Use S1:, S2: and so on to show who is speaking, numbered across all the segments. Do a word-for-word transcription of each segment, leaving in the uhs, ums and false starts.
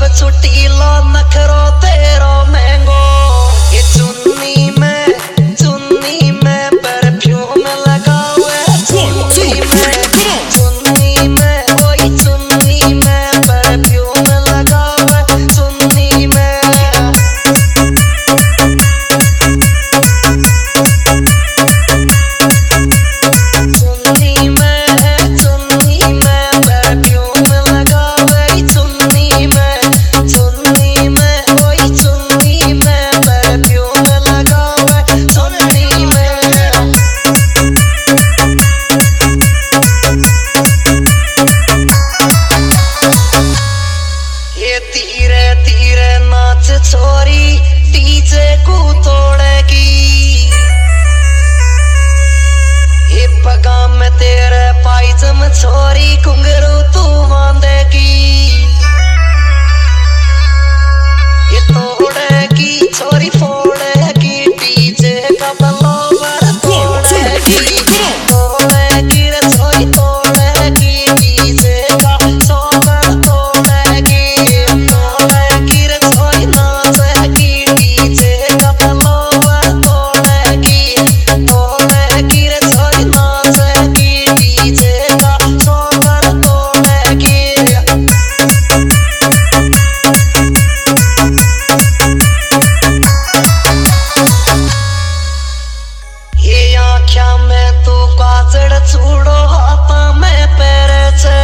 S1: सब छुट्टी लो नखरो तेरो महंगो ये चुन्नी में चुन्नी में परफ्यूम लगावे चुन्नी में चुन्नी में ओए चुन्नी में परफ्यूम लगावे चुन्नी में चुन्नी में चुन्नी में परफ्यूम लगावे चुन्नी में चुन्नी में ओए चुन्नी में परफ्यूम लगावे चुन्नी में ये धीरे धीरे नाच छोरी डीजे को तोड़ेगी ये पगा में तेरे पायजम छोरी घुंघरू तू बांधेगी ये तोड़ेगी छोरी फोड़ेगी डीजे का बलोवर तोड़ेगी तोड़ेगी रे छोरी तोड़ेगी डीजे का सोवर तोड़ेगी तोड़ेगी रे छोरी नाचेगी डीजे का बलोवर तोड़ेगी तोड़ेगी रे छोरी नाचेगी डीजे का सोवर तोड़ेगी ये आँख्या में तू काजड़ छूड़ो हाथा में पैरे छे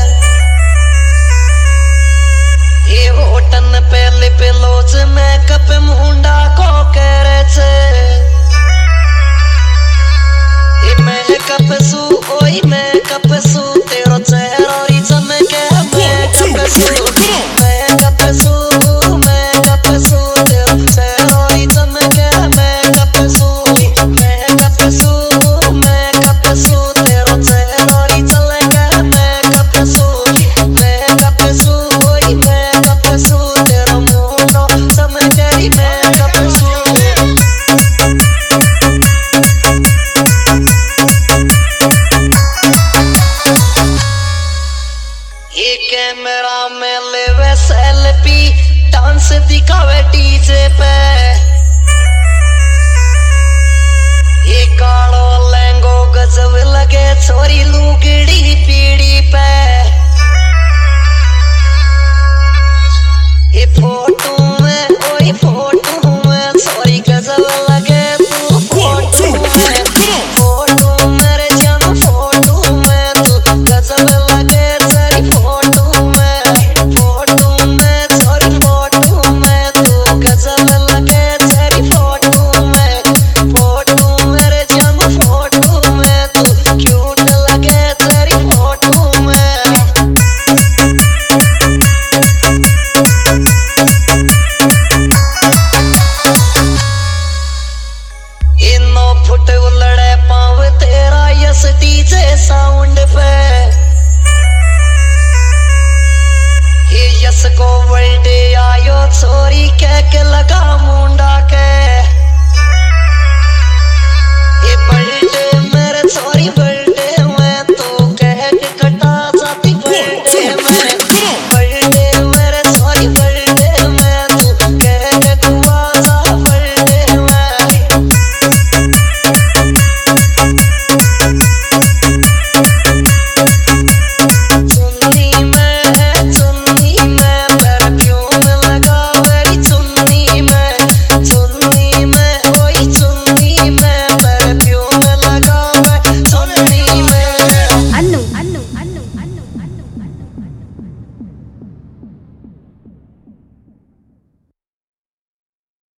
S1: ये होटन पे लिप लोच में कप मुंडा को करे छे ये मैं कप सू ओए मैं कप सू तेरो चेहरा री चमके मैं कप सू मैं कप सू मैं कप सू तेरो चेहरा री चमके मैं कप सू मैं कप सू मैं कप सू तेरो चेहरा री चमके मैं कप सू मैं कप सू ओए मैं कप सू तेरो मुंडो चमके मैं कप सू ये कैमरा में लेवे सेल्फी डांस दिखावे डीजे पे ये कालो लहंगो गजब लगे छोरी लुगड़ी पीड़ी पे ये फोटो में ओए फोटो में छोरी गजब लगे तू फोटो में फोटो मेरे जान फोटो में तू गजब लगे तेरी फोटो में फोटो में छोरी फोटो में तू गजब लगे तेरी फोटो में फोटो मेरे जान फोटो में तू क्यूट लगे तेरी फोटो में इनो फुट उलड़े पाव तेरा यस डीजे साउंड पे ये यस को वर्ल्ड आयो छोरी कह के लगा मुंह